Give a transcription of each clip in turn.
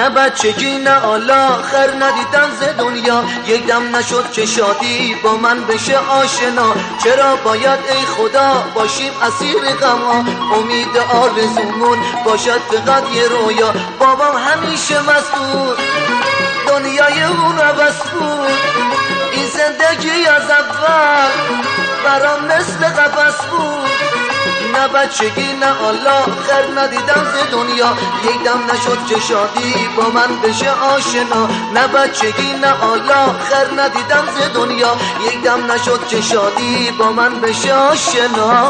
نه بچگی نه آخر ندیدم ز دنیا، یک دم نشد که شادی با من بشه آشنا. چرا باید ای خدا باشیم اسیر غم ها، امید آرزومون باشد فقط یه رویا. بابام همیشه مسئول دنیای اون عوض بود، این زندگی از اول برام مثل قفس بود. نه بچگی نه آخر ندیدم ز دنیا، یک دم نشد که شادی با من بشه آشنا. نه بچگی نه آخر ندیدم ز دنیا، یک دم نشد که شادی با من بشه آشنا.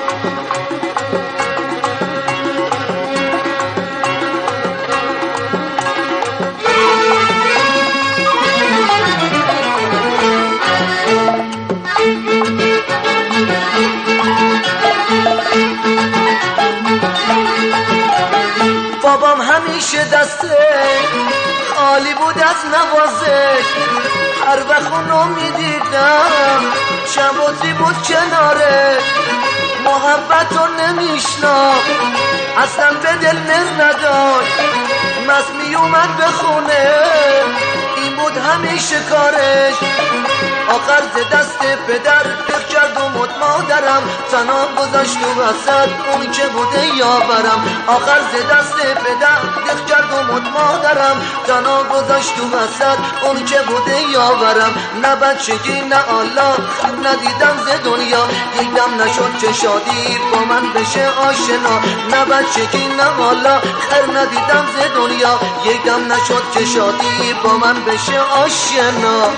بابام همیشه دسته خالی بود از نوازش، هر وقت اونو میدیدم شبازی بود کناره. محبت رو نمیشناخت اصلا به دل نر نداشت، مست میومد به خونه این بود همیشه کارش. آخر ز دست پدر دق کرد و مد مادرم، تنها گذاشت و وسط اون که بوده یاورم. آخر ز دست پدر دق کرد و مد مادرم، تنها گذاشت و وسط اون که بوده یاورم. نه بچگی نه آخر ندیدم ز دنیا، یک دم نشد که شادی با من بشه آشنا. نه بچگی نه آخر ندیدم ز دنیا، یک دم نشد که شادی با من بشه آشنا.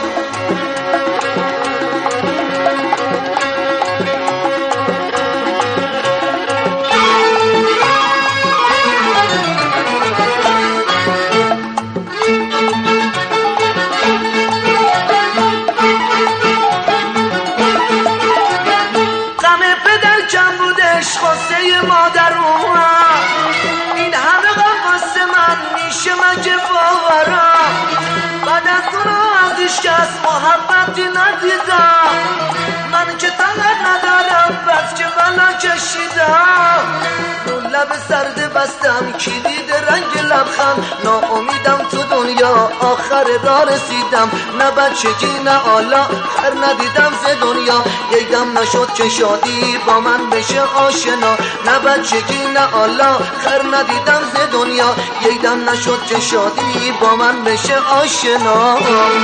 خواسته مادر اومد، این همه غم واسه من میشه من که باورم. بعد از اونو ازش کس محبتی ندیدم، من که طاقت ندارم بس که بلا کشیدم. لب سرد بستم کی دیده رنگ لبخند، ناامیدم تو دنیا آخر راه رسیدم. نه بچگی نه آخر ندیدم ز دنیا، یک دم نشد که شادی با من بشه آشنا. نه بچگی نه آخر ندیدم ز دنیا، یک دم نشد که شادی با من بشه آشنا.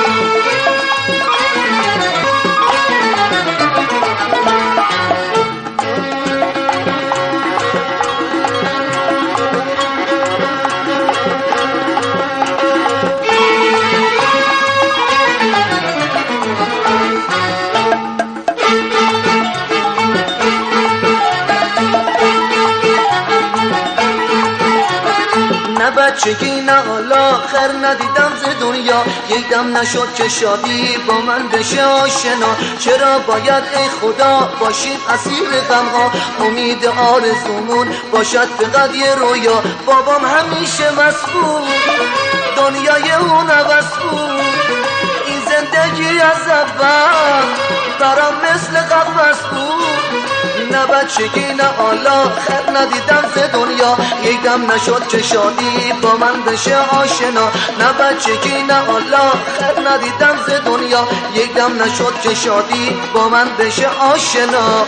بچگی نه آخر ندیدم ز دنیا، یک دم نشد که شادی با من بشه آشنا. چرا باید ای خدا باشیم اسیر غم ها، امید آرزومون باشد فقط یه رویا. بابام همیشه مسئول دنیای اون عوض بود، این زندگی از اول برام مثل قفس بود. نه بچگی نه آخر ندیدم ز دنیا، یک دم نشد که شادی با من بشه آشنا. نه بچگی نه آخر ندیدم ز دنیا، یک دم نشد که شادی با من بشه آشنا.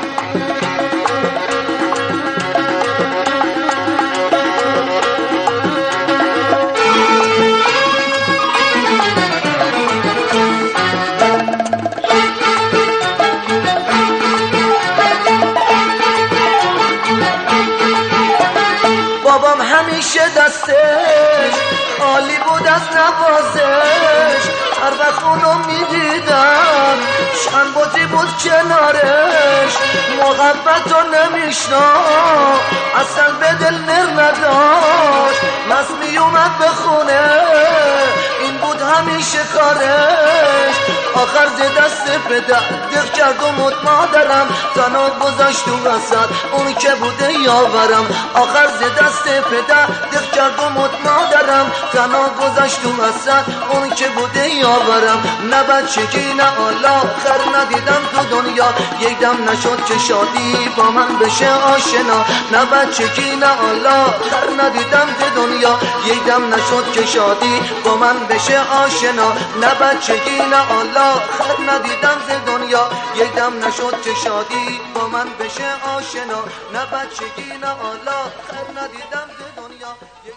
بابام همیشه دستش عالی بود از نوازش، هر وقت اونو میدیدم شنبازی بود کنارش. محبت رو نمیشناخت اصلا به دل نر نداشت، مست میومد به خونه این بود همیشه کارش. آخر ز دست پدر دق کرد و مت مادرم تنها گذاشت تو وسط اون که بوده یاورم آخر ز دست پدر دق کرد و مت مادرم تنها گذاشت تو وسط اون که بوده یاورم نه بچگی نه حالا خر ندیدم تو دنیا یک دم نشد که شادی با من بشه آشنا نه بچگی نه حالا خر ندیدم تو دنیا یک دم نشد که شادی با من بشه آشنا نه بچگی نه حالا خر ندیدم ز دنیا یک دم نشد که شادی با من بشه آشنا نه بچگی نه حالا خر ندیدم ز دنیا